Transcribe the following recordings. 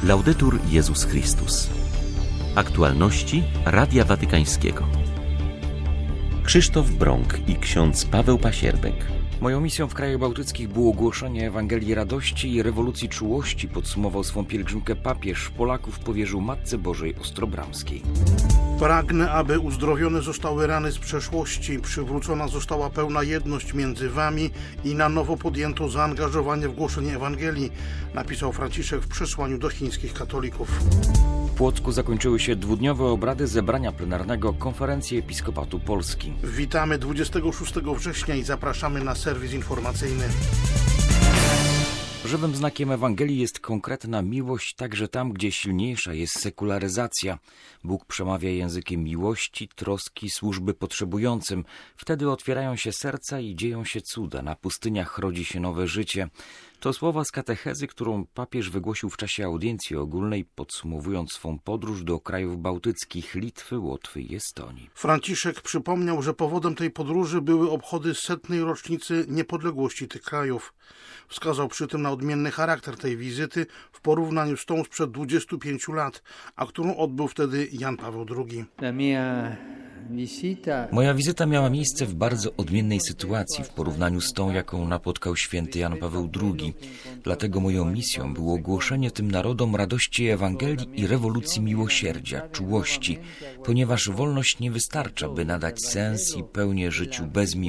Laudetur Jezus Chrystus. Aktualności Radia Watykańskiego. Krzysztof Brąk i ksiądz Paweł Pasierbek. Moją misją w krajach bałtyckich było głoszenie Ewangelii radości i rewolucji czułości, podsumował swą pielgrzymkę papież. Polaków powierzył Matce Bożej Ostrobramskiej. Pragnę, aby uzdrowione zostały rany z przeszłości, przywrócona została pełna jedność między wami i na nowo podjęto zaangażowanie w głoszenie Ewangelii, napisał Franciszek w przesłaniu do chińskich katolików. W Płocku zakończyły się dwudniowe obrady zebrania plenarnego Konferencji Episkopatu Polski. Witamy 26 września i zapraszamy na serwis informacyjny. Żywym znakiem Ewangelii jest konkretna miłość także tam, gdzie silniejsza jest sekularyzacja. Bóg przemawia językiem miłości, troski, służby potrzebującym. Wtedy otwierają się serca i dzieją się cuda. Na pustyniach rodzi się nowe życie. To słowa z katechezy, którą papież wygłosił w czasie audiencji ogólnej, podsumowując swą podróż do krajów bałtyckich Litwy, Łotwy i Estonii. Franciszek przypomniał, że powodem tej podróży były obchody 100. rocznicy niepodległości tych krajów. Wskazał przy tym na odmienny charakter tej wizyty w porównaniu z tą sprzed 25 lat, a którą odbył wtedy Jan Paweł II. Moja wizyta miała miejsce w bardzo odmiennej sytuacji w porównaniu z tą, jaką napotkał święty Jan Paweł II. Dlatego moją misją było głoszenie tym narodom radości Ewangelii i rewolucji miłosierdzia, czułości, ponieważ wolność nie wystarcza, by nadać sens i pełnię życiu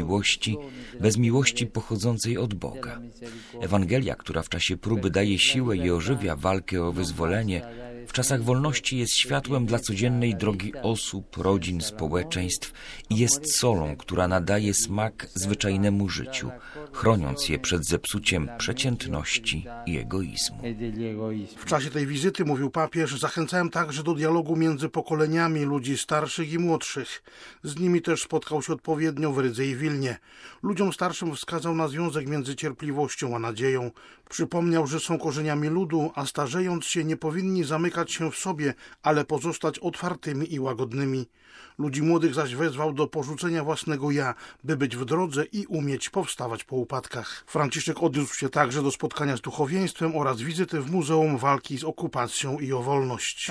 bez miłości pochodzącej od Boga. Ewangelia, która w czasie próby daje siłę i ożywia walkę o wyzwolenie, w czasach wolności jest światłem dla codziennej drogi osób, rodzin, społeczeństw i jest solą, która nadaje smak zwyczajnemu życiu, chroniąc je przed zepsuciem przeciętności i egoizmu. W czasie tej wizyty, mówił papież, zachęcałem także do dialogu między pokoleniami ludzi starszych i młodszych. Z nimi też spotkał się odpowiednio w Rydze i Wilnie. Ludziom starszym wskazał na związek między cierpliwością a nadzieją. Przypomniał, że są korzeniami ludu, a starzejąc się nie powinni zamykać się w sobie, ale pozostać otwartymi i łagodnymi. Ludzi młodych zaś wezwał do porzucenia własnego ja, by być w drodze i umieć powstawać po upadkach. Franciszek odniósł się także do spotkania z duchowieństwem oraz wizyty w Muzeum Walki z Okupacją i o Wolność.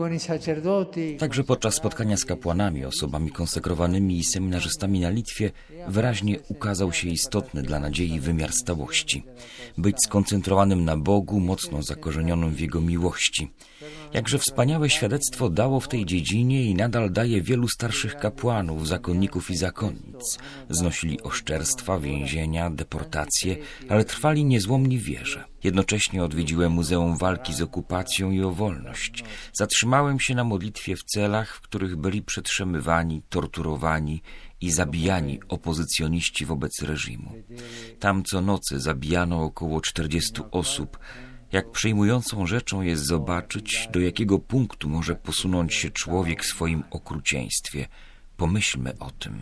Także podczas spotkania z kapłanami, osobami konsekrowanymi i seminarzystami na Litwie wyraźnie ukazał się istotny dla nadziei wymiar stałości. Być skoncentrowanym na Bogu, mocno zakorzenionym w Jego miłości. Jakże wspaniałe świadectwo dało w tej dziedzinie i nadal daje wielu starszych kapłanów, zakonników i zakonnic. Znosili oszczerstwa, więzienia, deportacje, ale trwali niezłomni w wierze. Jednocześnie odwiedziłem Muzeum Walki z Okupacją i o Wolność. Zatrzymałem się na modlitwie w celach, w których byli przetrzymywani, torturowani i zabijani opozycjoniści wobec reżimu. Tam co nocy zabijano około 40 osób. Jak przejmującą rzeczą jest zobaczyć, do jakiego punktu może posunąć się człowiek w swoim okrucieństwie. Pomyślmy o tym.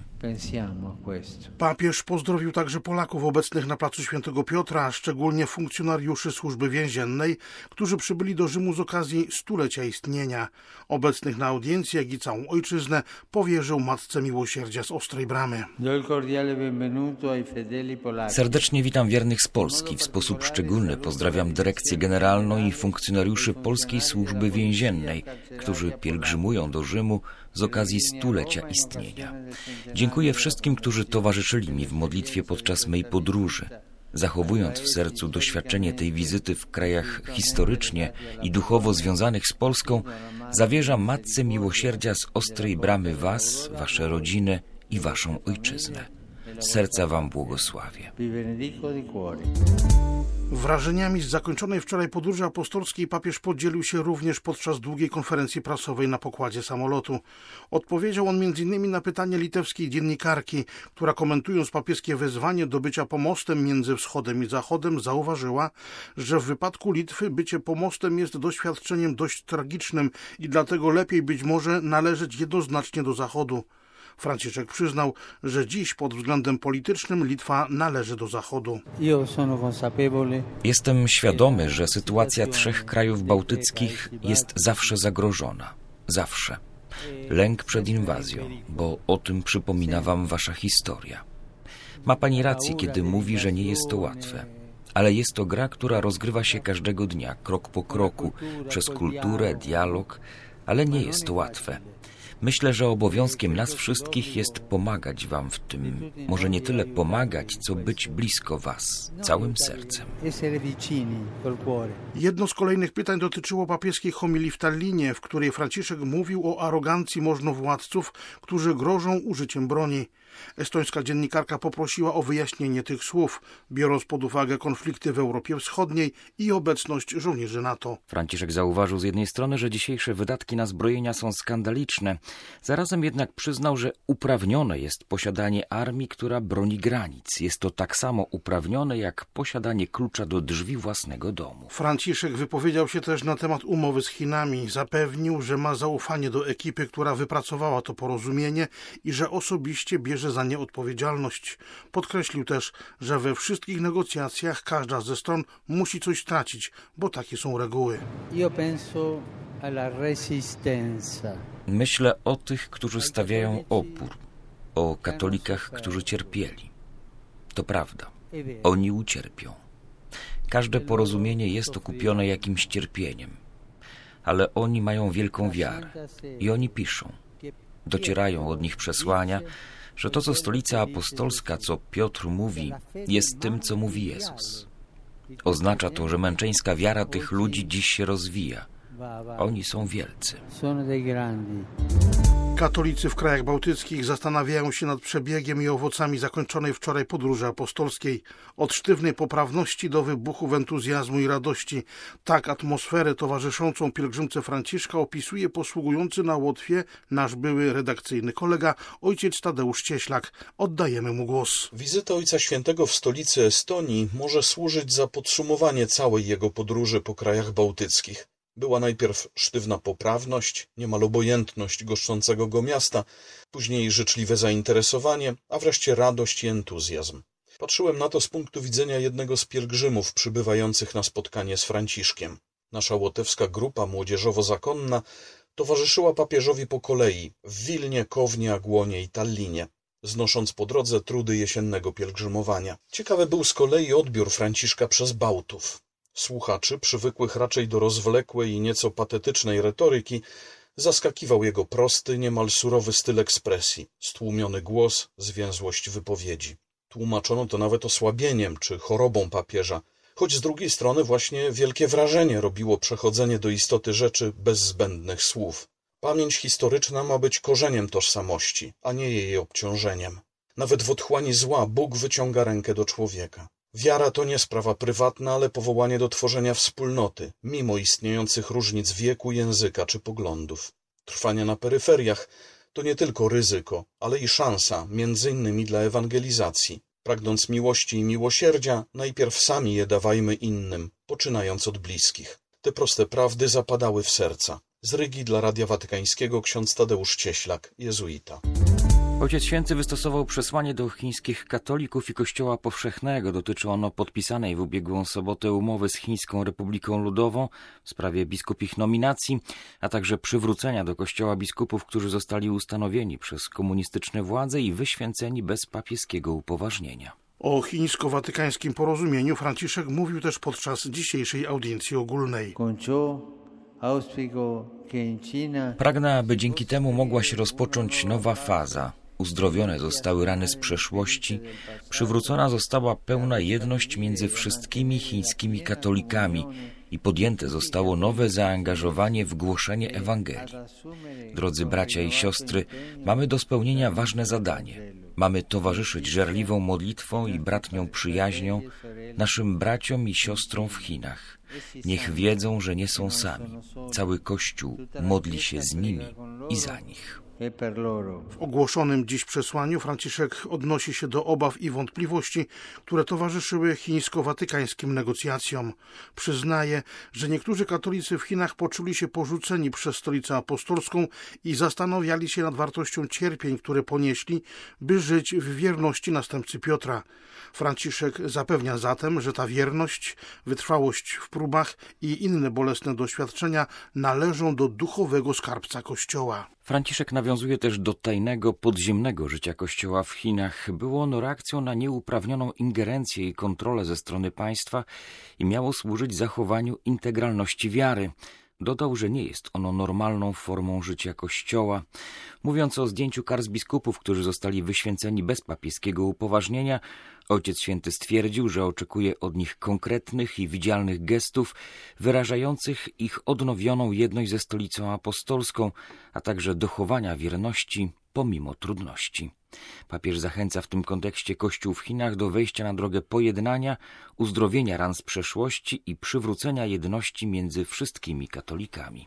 Papież pozdrowił także Polaków obecnych na placu Świętego Piotra, a szczególnie funkcjonariuszy służby więziennej, którzy przybyli do Rzymu z okazji 100-lecia istnienia. Obecnych na audiencji, jak i całą ojczyznę, powierzył Matce Miłosierdzia z Ostrej Bramy. Serdecznie witam wiernych z Polski. W sposób szczególny pozdrawiam Dyrekcję Generalną i funkcjonariuszy Polskiej Służby Więziennej, którzy pielgrzymują do Rzymu z okazji 100-lecia istnienia. Dziękuję wszystkim, którzy towarzyszyli mi w modlitwie podczas mej podróży. Zachowując w sercu doświadczenie tej wizyty w krajach historycznie i duchowo związanych z Polską, zawierzam Matce Miłosierdzia z Ostrej Bramy was, wasze rodziny i waszą ojczyznę. Z serca wam błogosławię. Wrażeniami z zakończonej wczoraj podróży apostolskiej papież podzielił się również podczas długiej konferencji prasowej na pokładzie samolotu. Odpowiedział on m.in. na pytanie litewskiej dziennikarki, która komentując papieskie wezwanie do bycia pomostem między wschodem i zachodem zauważyła, że w wypadku Litwy bycie pomostem jest doświadczeniem dość tragicznym i dlatego lepiej być może należeć jednoznacznie do Zachodu. Franciszek przyznał, że dziś pod względem politycznym Litwa należy do Zachodu. Jestem świadomy, że sytuacja 3 krajów bałtyckich jest zawsze zagrożona. Zawsze. Lęk przed inwazją, bo o tym przypomina wam wasza historia. Ma pani rację, kiedy mówi, że nie jest to łatwe. Ale jest to gra, która rozgrywa się każdego dnia, krok po kroku, przez kulturę, dialog, ale nie jest to łatwe. Myślę, że obowiązkiem nas wszystkich jest pomagać wam w tym. Może nie tyle pomagać, co być blisko was, całym sercem. Jedno z kolejnych pytań dotyczyło papieskiej homilii w Tallinie, w której Franciszek mówił o arogancji możnowładców, którzy grożą użyciem broni. Estońska dziennikarka poprosiła o wyjaśnienie tych słów, biorąc pod uwagę konflikty w Europie Wschodniej i obecność żołnierzy NATO. Franciszek zauważył z jednej strony, że dzisiejsze wydatki na zbrojenia są skandaliczne. Zarazem jednak przyznał, że uprawnione jest posiadanie armii, która broni granic. Jest to tak samo uprawnione jak posiadanie klucza do drzwi własnego domu. Franciszek wypowiedział się też na temat umowy z Chinami. Zapewnił, że ma zaufanie do ekipy, która wypracowała to porozumienie i że osobiście bierze za nie odpowiedzialność. Podkreślił też, że we wszystkich negocjacjach każda ze stron musi coś stracić, bo takie są reguły. Myślę o tych, którzy stawiają opór, o katolikach, którzy cierpieli. To prawda, oni ucierpią. Każde porozumienie jest okupione jakimś cierpieniem, ale oni mają wielką wiarę i oni piszą. Docierają od nich przesłania, że to, co Stolica Apostolska, co Piotr mówi, jest tym, co mówi Jezus. Oznacza to, że męczeńska wiara tych ludzi dziś się rozwija. Oni są wielcy. Katolicy w krajach bałtyckich zastanawiają się nad przebiegiem i owocami zakończonej wczoraj podróży apostolskiej. Od sztywnej poprawności do wybuchów entuzjazmu i radości. Tak atmosferę towarzyszącą pielgrzymce Franciszka opisuje posługujący na Łotwie nasz były redakcyjny kolega, ojciec Tadeusz Cieślak. Oddajemy mu głos. Wizyta Ojca Świętego w stolicy Estonii może służyć za podsumowanie całej jego podróży po krajach bałtyckich. Była najpierw sztywna poprawność, niemal obojętność goszczącego go miasta, później życzliwe zainteresowanie, a wreszcie radość i entuzjazm. Patrzyłem na to z punktu widzenia jednego z pielgrzymów przybywających na spotkanie z Franciszkiem. Nasza łotewska grupa młodzieżowo-zakonna towarzyszyła papieżowi po kolei w Wilnie, Kownie, Agłonie i Tallinie, znosząc po drodze trudy jesiennego pielgrzymowania. Ciekawy był z kolei odbiór Franciszka przez Bałtów. Słuchaczy, przywykłych raczej do rozwlekłej i nieco patetycznej retoryki, zaskakiwał jego prosty, niemal surowy styl ekspresji, stłumiony głos, zwięzłość wypowiedzi. Tłumaczono to nawet osłabieniem czy chorobą papieża, choć z drugiej strony właśnie wielkie wrażenie robiło przechodzenie do istoty rzeczy bez zbędnych słów. Pamięć historyczna ma być korzeniem tożsamości, a nie jej obciążeniem. Nawet w otchłani zła Bóg wyciąga rękę do człowieka. Wiara to nie sprawa prywatna, ale powołanie do tworzenia wspólnoty, mimo istniejących różnic wieku, języka czy poglądów. Trwanie na peryferiach to nie tylko ryzyko, ale i szansa, między innymi dla ewangelizacji. Pragnąc miłości i miłosierdzia, najpierw sami je dawajmy innym, poczynając od bliskich. Te proste prawdy zapadały w serca. Z Rygi dla Radia Watykańskiego ksiądz Tadeusz Cieślak, jezuita. Ojciec Święty wystosował przesłanie do chińskich katolików i Kościoła Powszechnego. Dotyczy ono podpisanej w ubiegłą sobotę umowy z Chińską Republiką Ludową w sprawie biskupich nominacji, a także przywrócenia do Kościoła biskupów, którzy zostali ustanowieni przez komunistyczne władze i wyświęceni bez papieskiego upoważnienia. O chińsko-watykańskim porozumieniu Franciszek mówił też podczas dzisiejszej audiencji ogólnej. Pragnę, aby dzięki temu mogła się rozpocząć nowa faza. Uzdrowione zostały rany z przeszłości, przywrócona została pełna jedność między wszystkimi chińskimi katolikami i podjęte zostało nowe zaangażowanie w głoszenie Ewangelii. Drodzy bracia i siostry, mamy do spełnienia ważne zadanie. Mamy towarzyszyć żarliwą modlitwą i bratnią przyjaźnią naszym braciom i siostrom w Chinach. Niech wiedzą, że nie są sami. Cały Kościół modli się z nimi i za nich. W ogłoszonym dziś przesłaniu Franciszek odnosi się do obaw i wątpliwości, które towarzyszyły chińsko-watykańskim negocjacjom. Przyznaje, że niektórzy katolicy w Chinach poczuli się porzuceni przez Stolicę Apostolską i zastanawiali się nad wartością cierpień, które ponieśli, by żyć w wierności następcy Piotra. Franciszek zapewnia zatem, że ta wierność, wytrwałość w próbach i inne bolesne doświadczenia należą do duchowego skarbca Kościoła. Franciszek nawiązuje też do tajnego, podziemnego życia Kościoła w Chinach. Było ono reakcją na nieuprawnioną ingerencję i kontrolę ze strony państwa i miało służyć zachowaniu integralności wiary. Dodał, że nie jest ono normalną formą życia Kościoła. Mówiąc o zdjęciu kar z biskupów, którzy zostali wyświęceni bez papieskiego upoważnienia, Ojciec Święty stwierdził, że oczekuje od nich konkretnych i widzialnych gestów wyrażających ich odnowioną jedność ze Stolicą Apostolską, a także dochowania wierności pomimo trudności. Papież zachęca w tym kontekście Kościół w Chinach do wejścia na drogę pojednania, uzdrowienia ran z przeszłości i przywrócenia jedności między wszystkimi katolikami.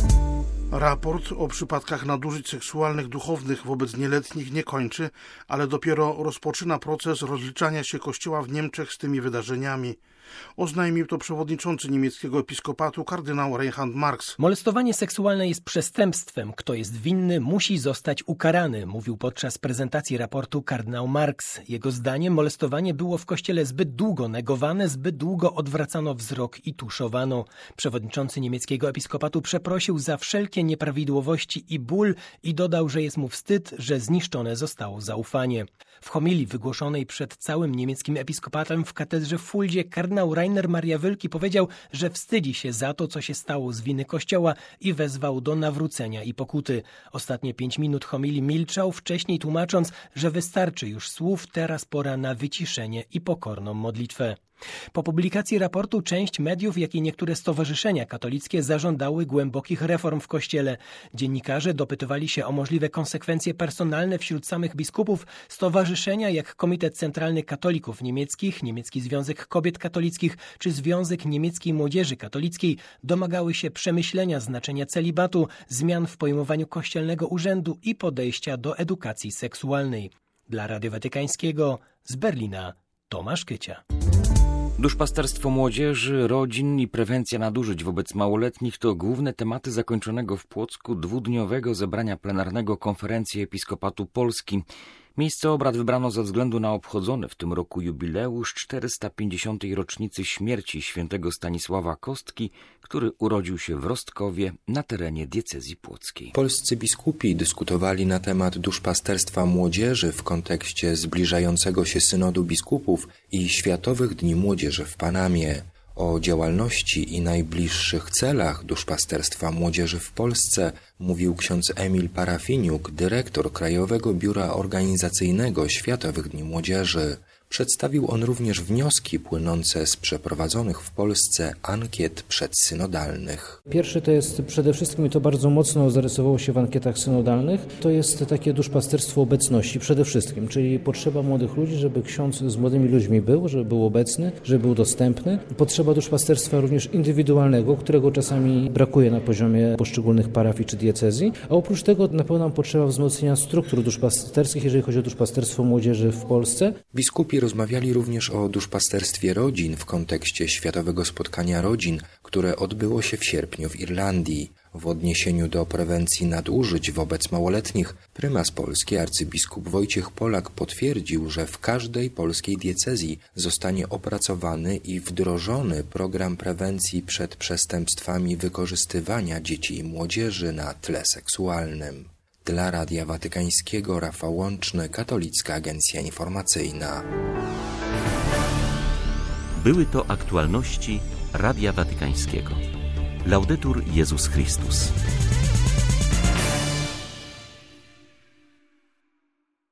Raport o przypadkach nadużyć seksualnych duchownych wobec nieletnich nie kończy, ale dopiero rozpoczyna proces rozliczania się Kościoła w Niemczech z tymi wydarzeniami. Oznajmił to przewodniczący niemieckiego episkopatu kardynał Reinhard Marx. Molestowanie seksualne jest przestępstwem. Kto jest winny, musi zostać ukarany, mówił podczas prezentacji raportu kardynał Marx. Jego zdaniem molestowanie było w Kościele zbyt długo negowane, zbyt długo odwracano wzrok i tuszowano. Przewodniczący niemieckiego episkopatu przeprosił za wszelkie nieprawidłowości i ból i dodał, że jest mu wstyd, że zniszczone zostało zaufanie. W homilii wygłoszonej przed całym niemieckim episkopatem w katedrze w Fuldzie kardynał Rainer Maria Wölki powiedział, że wstydzi się za to, co się stało z winy Kościoła i wezwał do nawrócenia i pokuty. Ostatnie 5 minut homilii milczał, wcześniej tłumacząc, że wystarczy już słów, teraz pora na wyciszenie i pokorną modlitwę. Po publikacji raportu część mediów, jak i niektóre stowarzyszenia katolickie zażądały głębokich reform w Kościele. Dziennikarze dopytywali się o możliwe konsekwencje personalne wśród samych biskupów. Stowarzyszenia jak Komitet Centralny Katolików Niemieckich, Niemiecki Związek Kobiet Katolickich czy Związek Niemieckiej Młodzieży Katolickiej domagały się przemyślenia znaczenia celibatu, zmian w pojmowaniu kościelnego urzędu i podejścia do edukacji seksualnej. Dla Radia Watykańskiego z Berlina Tomasz Kycia. Duszpasterstwo młodzieży, rodzin i prewencja nadużyć wobec małoletnich to główne tematy zakończonego w Płocku dwudniowego zebrania plenarnego Konferencji Episkopatu Polski. Miejsce obrad wybrano ze względu na obchodzony w tym roku jubileusz 450. rocznicy śmierci świętego Stanisława Kostki, który urodził się w Rostkowie na terenie diecezji płockiej. Polscy biskupi dyskutowali na temat duszpasterstwa młodzieży w kontekście zbliżającego się synodu biskupów i Światowych Dni Młodzieży w Panamie. O działalności i najbliższych celach duszpasterstwa młodzieży w Polsce mówił ksiądz Emil Parafiniuk, dyrektor Krajowego Biura Organizacyjnego Światowych Dni Młodzieży. Przedstawił on również wnioski płynące z przeprowadzonych w Polsce ankiet przedsynodalnych. Pierwszy to jest przede wszystkim, i to bardzo mocno zarysowało się w ankietach synodalnych, to jest takie duszpasterstwo obecności przede wszystkim, czyli potrzeba młodych ludzi, żeby ksiądz z młodymi ludźmi był, żeby był obecny, żeby był dostępny. Potrzeba duszpasterstwa również indywidualnego, którego czasami brakuje na poziomie poszczególnych parafii czy diecezji, a oprócz tego na pewno nam potrzeba wzmocnienia struktur duszpasterskich, jeżeli chodzi o duszpasterstwo młodzieży w Polsce. Biskupi rozmawiali również o duszpasterstwie rodzin w kontekście Światowego Spotkania Rodzin, które odbyło się w sierpniu w Irlandii. W odniesieniu do prewencji nadużyć wobec małoletnich, prymas Polski arcybiskup Wojciech Polak potwierdził, że w każdej polskiej diecezji zostanie opracowany i wdrożony program prewencji przed przestępstwami wykorzystywania dzieci i młodzieży na tle seksualnym. Dla Radia Watykańskiego Rafał Łączny, Katolicka Agencja Informacyjna. Były to aktualności Radia Watykańskiego. Laudetur Jezus Chrystus.